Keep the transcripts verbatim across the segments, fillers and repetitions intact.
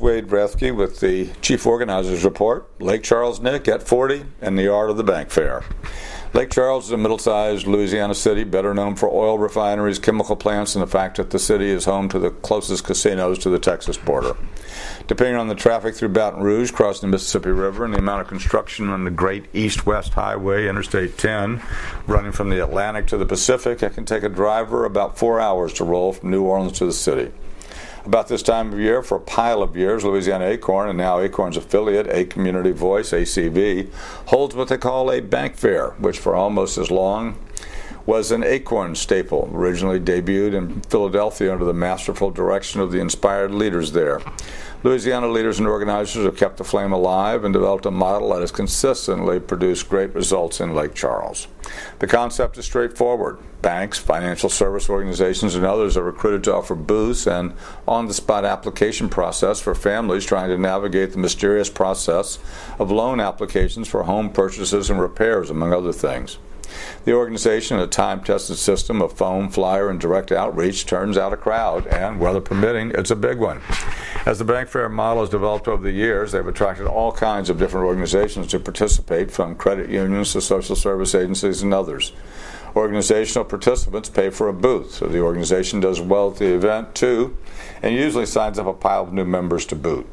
Wade Rathke with the Chief Organizer's Report. Lake Charles, Nick, at forty, and the art of the bank fair. Lake Charles is a middle-sized Louisiana city, better known for oil refineries, chemical plants, and the fact that the city is home to the closest casinos to the Texas border. Depending on the traffic through Baton Rouge, crossing the Mississippi River, and the amount of construction on the great east-west highway, Interstate ten, running from the Atlantic to the Pacific, it can take a driver about four hours to roll from New Orleans to the city. About this time of year, for a pile of years, Louisiana Acorn, and now Acorn's affiliate, A Community Voice, A C V, holds what they call a bank fair, which for almost as long was an Acorn staple, originally debuted in Philadelphia under the masterful direction of the inspired leaders there. Louisiana leaders and organizers have kept the flame alive and developed a model that has consistently produced great results in Lake Charles. The concept is straightforward. Banks, financial service organizations, and others are recruited to offer booths and on-the-spot application process for families trying to navigate the mysterious process of loan applications for home purchases and repairs, among other things. The organization, a time-tested system of phone, flyer, and direct outreach, turns out a crowd, and, weather permitting, it's a big one. As the bank fair model has developed over the years, they've attracted all kinds of different organizations to participate, from credit unions to social service agencies and others. Organizational participants pay for a booth, so the organization does well at the event, too, and usually signs up a pile of new members to boot.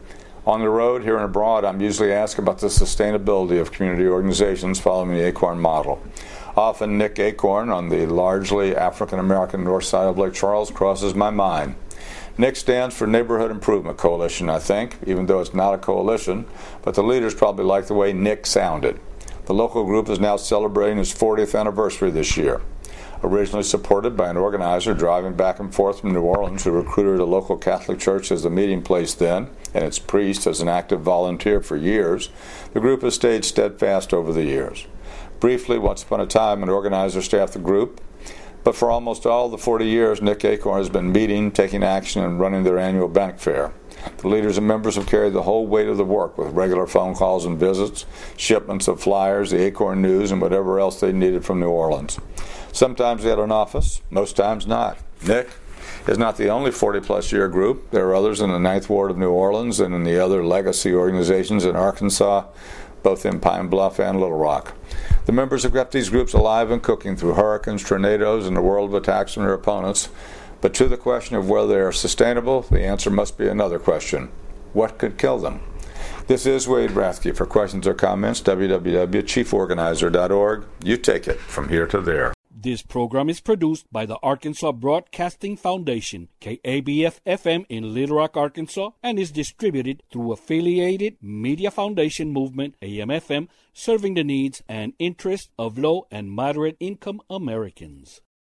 On the road, here and abroad, I'm usually asked about the sustainability of community organizations following the Acorn model. Often, Nick Acorn, on the largely African-American north side of Lake Charles, crosses my mind. Nick stands for Neighborhood Improvement Coalition, I think, even though it's not a coalition, but the leaders probably like the way Nick sounded. The local group is now celebrating its fortieth anniversary this year. Originally supported by an organizer driving back and forth from New Orleans who recruited a local Catholic church as the meeting place then, and its priest as an active volunteer for years, the group has stayed steadfast over the years. Briefly, once upon a time, an organizer staffed the group, but for almost all the forty years, Nick Acorn has been meeting, taking action, and running their annual bank fair. The leaders and members have carried the whole weight of the work with regular phone calls and visits, shipments of flyers, the Acorn News, and whatever else they needed from New Orleans. Sometimes they had an office, most times not. Nick is not the only forty-plus year group. There are others in the Ninth Ward of New Orleans and in the other legacy organizations in Arkansas, both in Pine Bluff and Little Rock. The members have kept these groups alive and cooking through hurricanes, tornadoes, and the world of attacks from their opponents. But to the question of whether they are sustainable, the answer must be another question. What could kill them? This is Wade Rathke. For questions or comments, w w w dot chief organizer dot org. You take it from here to there. This program is produced by the Arkansas Broadcasting Foundation, K A B F F M in Little Rock, Arkansas, and is distributed through Affiliated Media Foundation Movement, A M F M, serving the needs and interests of low and moderate income Americans.